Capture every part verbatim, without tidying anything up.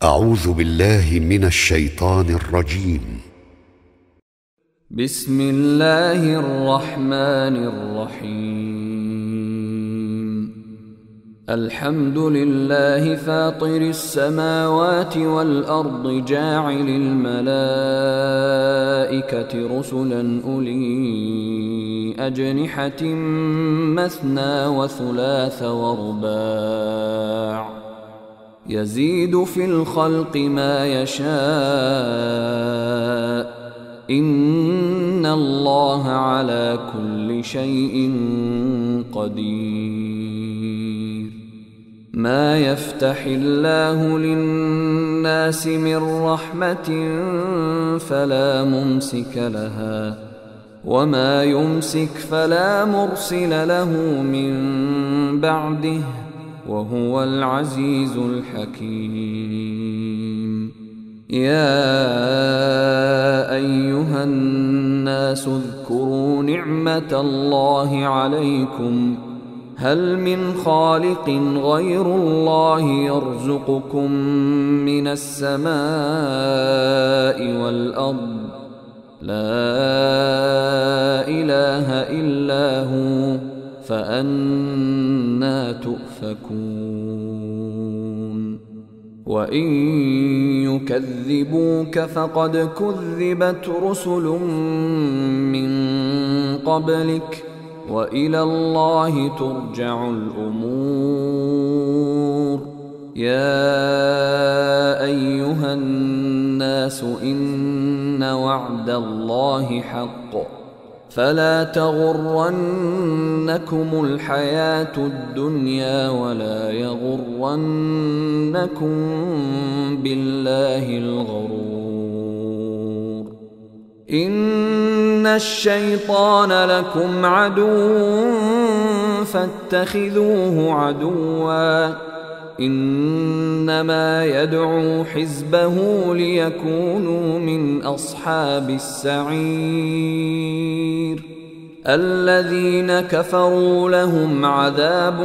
أعوذ بالله من الشيطان الرجيم. بسم الله الرحمن الرحيم. الحمد لله فاطر السماوات والأرض جاعل الملائكة رسلا أولي أجنحة مثنى وثلاث ورباع يزيد في الخلق ما يشاء إن الله على كل شيء قدير. ما يفتح الله للناس من رحمة فلا ممسك لها وما يمسك فلا مرسل له من بعده وهو العزيز الحكيم. يا أيها الناس اذكروا نعمة الله عليكم هل من خالق غير الله يرزقكم من السماء والأرض لا إله إلا هو فأنى تؤفكون. وإن يكذبوك فقد كذبت رسل من قبلك وإلى الله ترجع الأمور. يا أيها الناس إن وعد الله حق فلا تغرنكم الحياة الدنيا ولا يغرنكم بالله الغرور. إن الشيطان لكم عدو فاتخذوه عدوا إنما يدعو حزبه ليكونوا من أصحاب السعير. الذين كفروا لهم عذاب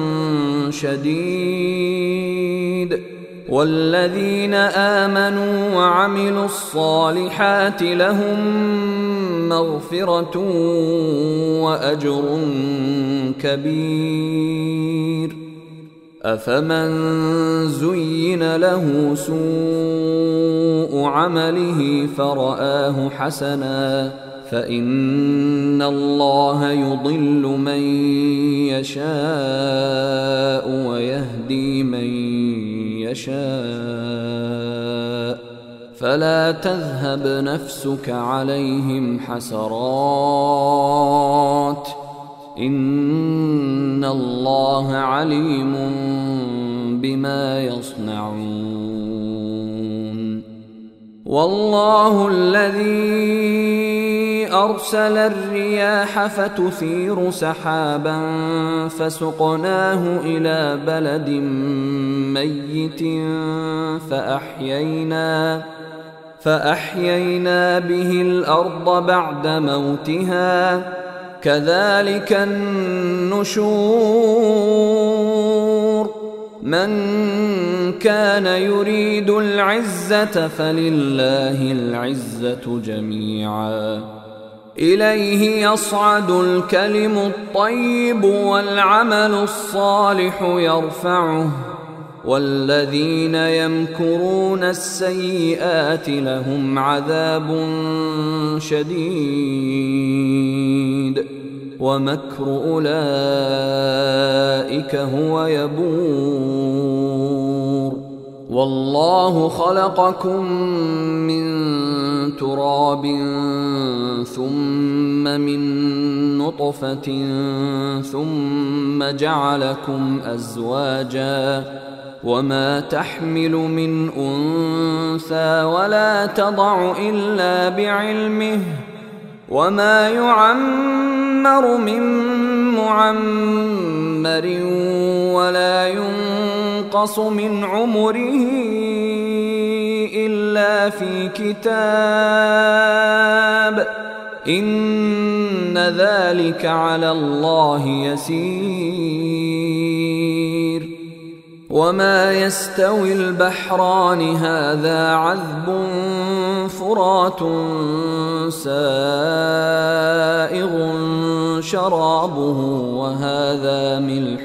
شديد والذين آمنوا وعملوا الصالحات لهم مغفرة وأجر كبير. أفمن زين له سوء عمله فرآه حسنا فإن الله يضل من يشاء ويهدي من يشاء فلا تذهب نفسك عليهم حسرات إن الله عليم بما يصنعون. والله الذي أرسل الرياح فتثير سحابا فسقناه إلى بلد ميت فأحيينا فأحيينا به الأرض بعد موتها كذلك النشور. من كان يريد العزة فلله العزة جميعا إليه يصعد الكلم الطيب والعمل الصالح يرفعه والذين يمكرون السيئات لهم عذاب شديد ومكر أولئك هو يبور. والله خلقكم من تراب ثم من نطفة ثم جعلكم أزواجا وما تحمل من أنثى ولا تضع إلا بعلمه وما يعمر من معمر ولا ينقص من عمره إلا في كتاب إن ذلك على الله يسير. وما يستوي البحران هذا عذب فرات سائغ شرابه وهذا ملح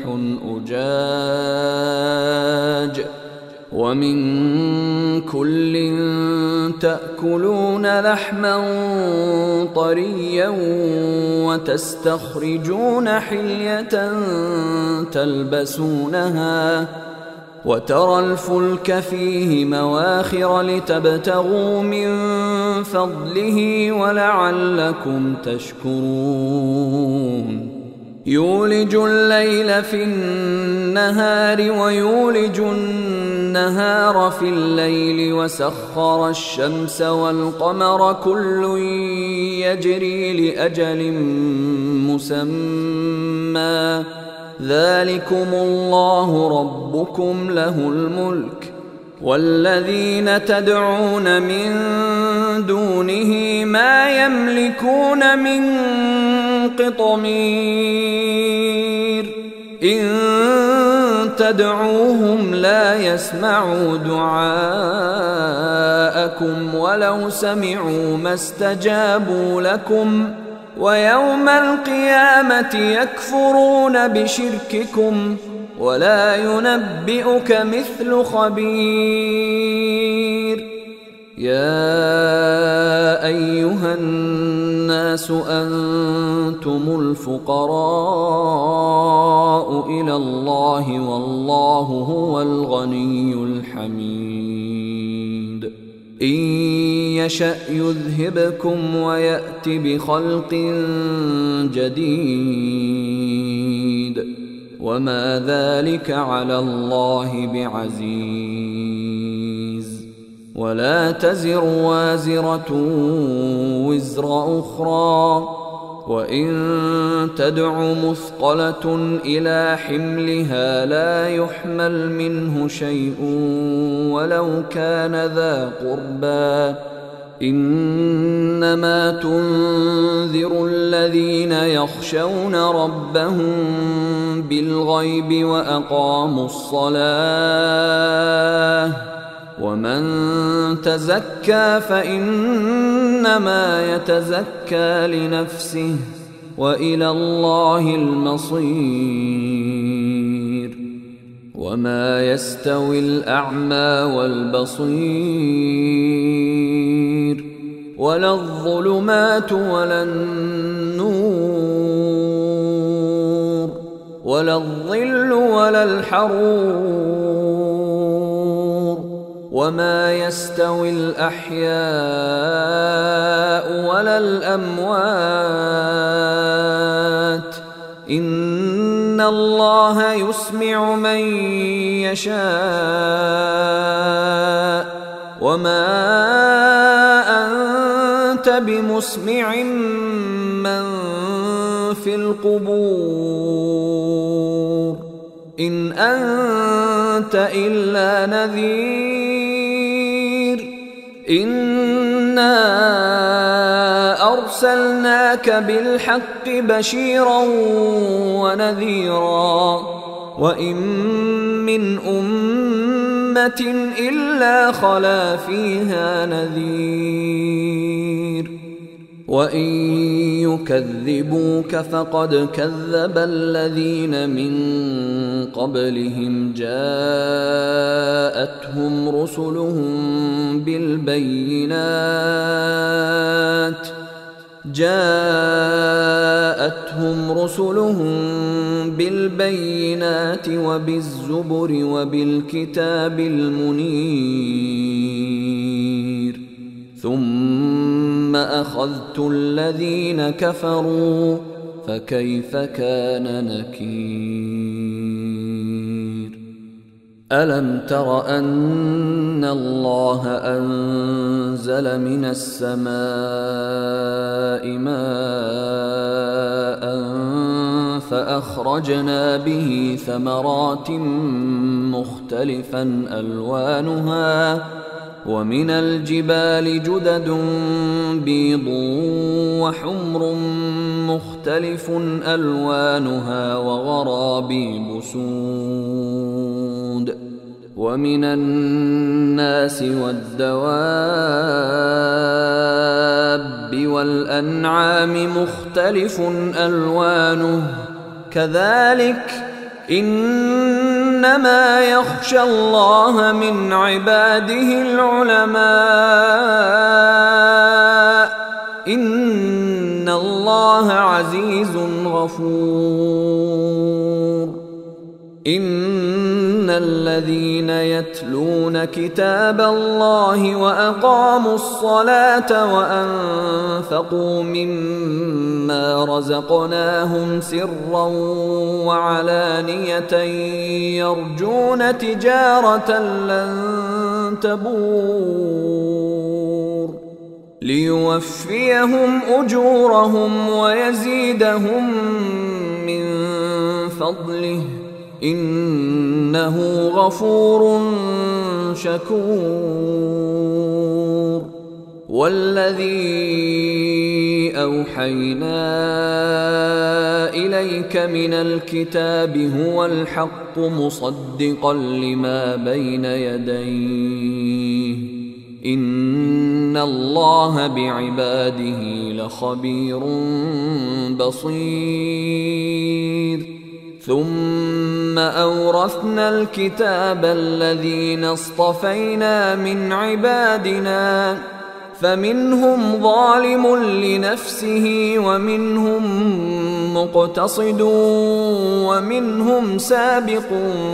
أجاج ومن كل تأكلون لحما طريا وتستخرجون حلية تلبسونها وترى الفلك فيه مواخر لتبتغوا من فضله ولعلكم تشكرون يولج الليل في النهار ويولج النهار في الليل وسخر الشمس والقمر كل يجري لأجل مسمى ذلكم الله ربكم له الملك والذين تدعون من دونه ما يملكون من قطمير إن تدعوهم لا يسمعوا دعاءكم ولو سمعوا ما استجابوا لكم ويوم القيامة يكفرون بشرككم ولا ينبئك مثل خبير يا أيها الناس أنتم الفقراء إلى الله والله هو الغني الحميد إن يشأ يذهبكم ويأت بخلق جديد وما ذلك على الله بعزيز ولا تزر وازرة وزر أخرى وإن تدع مثقلة إلى حملها لا يحمل منه شيء ولو كان ذا قربى إنما تنذر الذين يخشون ربهم بالغيب وأقاموا الصلاة ومن تزكى فإنما يتزكى لنفسه وإلى الله المصير وما يستوي الأعمى والبصير ولا الظلمات ولا النور ولا الظل ولا الحرور وما يستوي الأحياء ولا الأموات إن الله يسمع من يشاء وما أنت بمسمع من في القبور إن أنت إلا نذير إنا أرسلناك بالحق بشيرا ونذيرا وإن من أمة إلا خلا فيها نذير وإن يكذبوك فقد كذب الذين من قبلهم جاءتهم رسلهم بالبينات جاءتهم رسلهم بالبينات وبالزبر وبالكتاب المنير ثم أخذت الذين كفروا فكيف كان نكير ألم تر أن الله أنزل من السماء ماء فأخرجنا به ثمرات مختلفا ألوانها ومن الجبال جدد بيض وحمر مختلف ألوانها وغرابيب سود ومن الناس والدواب والأنعام مختلف ألوانه كذلك إنما يخشى الله من عباده العلماء إن الله عزيز غفور إن الذين يتلون كتاب الله وأقاموا الصلاة وأنفقوا مما رزقناهم سرا وعلانية يرجون تجارة لن تبور ليوفيهم أجورهم ويزيدهم من فضله إنه غفور شكور والذي أوحينا إليك من الكتاب هو الحق مصدقا لما بين يديه إن الله بعباده لخبير بصير ثم أورثنا الكتاب الذين اصطفينا من عبادنا فمنهم ظالم لنفسه ومنهم مقتصد ومنهم سابق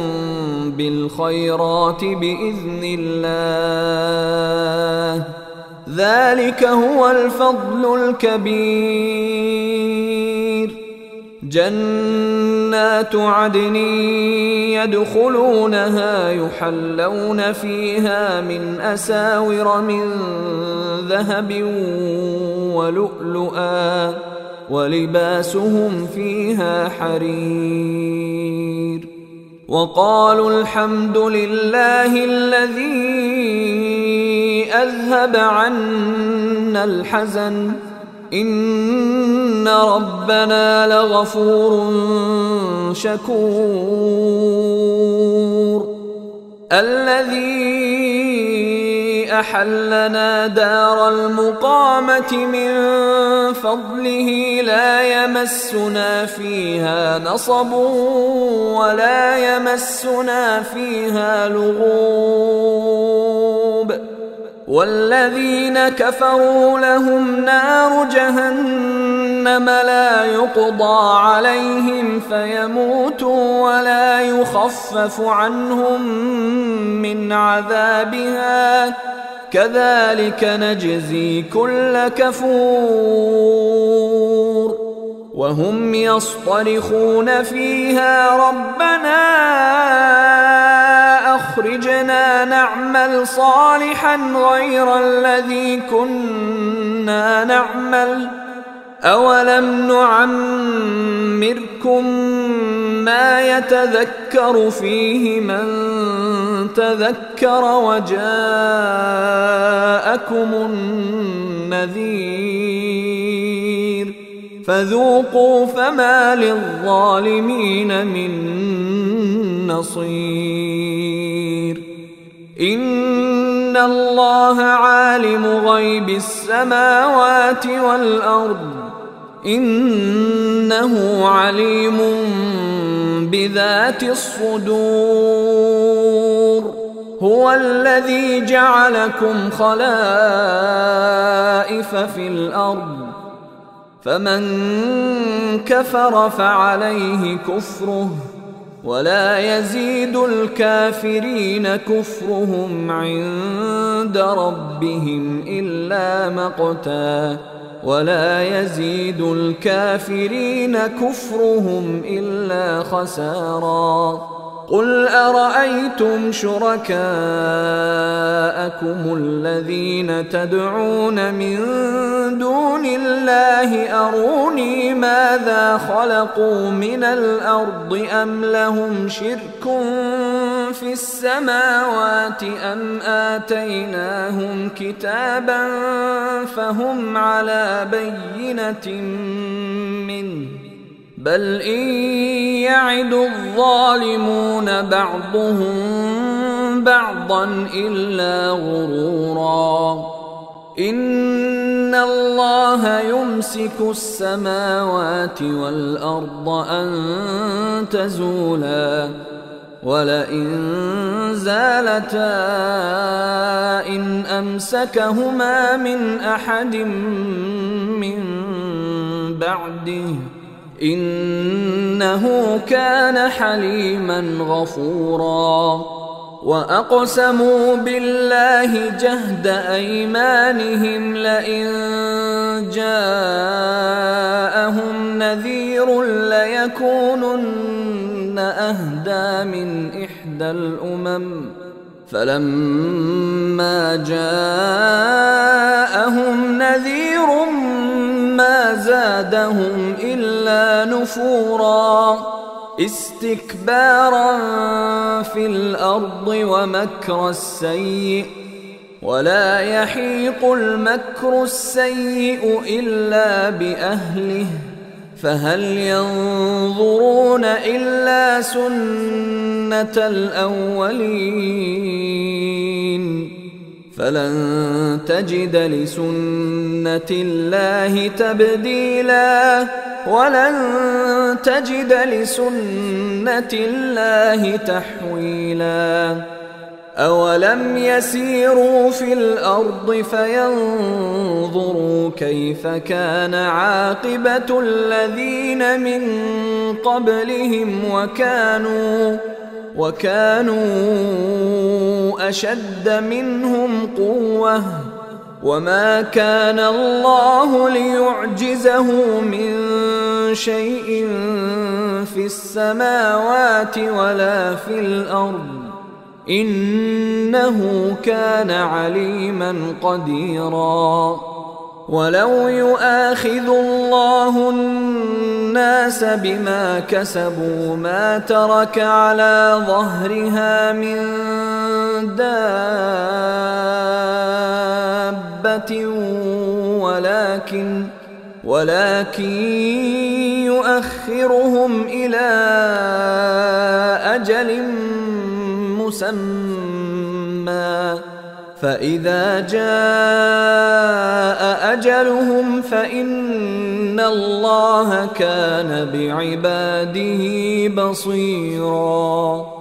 بالخيرات بإذن الله ذلك هو الفضل الكبير جنات عدن يدخلونها يحلون فيها من أساور من ذهب ولؤلؤا ولباسهم فيها حرير وقالوا الحمد لله الذي أذهب عنا الحزن إن ربنا لغفور شكور الذي أحلنا دار المقامة من فضله لا يمسنا فيها نصب ولا يمسنا فيها لغوب والذين كفروا لهم نار جهنم لا يقضى عليهم فيموتوا ولا يخفف عنهم من عذابها كذلك نجزي كل كفور وهم يصطرخون فيها ربنا أخرجنا نعمل صالحا غير الذي كنا نعمل أولم نعمركم ما يتذكر فيه من تذكر وجاءكم النذير فذوقوا فما للظالمين من نصير إن الله عالم غيب السماوات والأرض إنه عليم بذات الصدور هو الذي جعلكم خلائف في الأرض فمن كفر فعليه كفره ولا يزيد الكافرين كفرهم عند ربهم إلا مقتا ولا يزيد الكافرين كفرهم إلا خسارا قل أرأيتم شركاءكم الذين تدعون من دون الله أروني ماذا خلقوا من الأرض أم لهم شرك في السماوات أم آتيناهم كتابا فهم على بينة منه بل إن يعد الظالمون بعضهم بعضا إلا غرورا إن الله يمسك السماوات والأرض أن تزولا ولئن زالتا إن أمسكهما من أحد من بعده إنه كان حليما غفورا وأقسموا بالله جهد أيمانهم لئن جاءهم نذير ليكونن أهدى من إحدى الأمم فلما جاءهم نذير ما زادهم إلا نفورا استكبارا في الأرض ومكر السيء ولا يحيق المكر السيء إلا بأهله فهل ينظرون إلا سنة الأولين فلن تجد لسنة الله تبديلا ولن تجد لسنة الله تحويلا أولم يسيروا في الأرض فينظروا كيف كان عاقبة الذين من قبلهم وكانوا وكانوا أشد منهم قوة وما كان الله ليعجزه من شيء في السماوات ولا في الأرض إنه كان عليما قديرا ولو يؤاخذ الله الناس بما كسبوا ما ترك على ظهرها من دابة ولكن ولكن يؤخرهم إلى أجل مسمى فإذا جاء أجلهم فإن الله كان بعباده بصيراً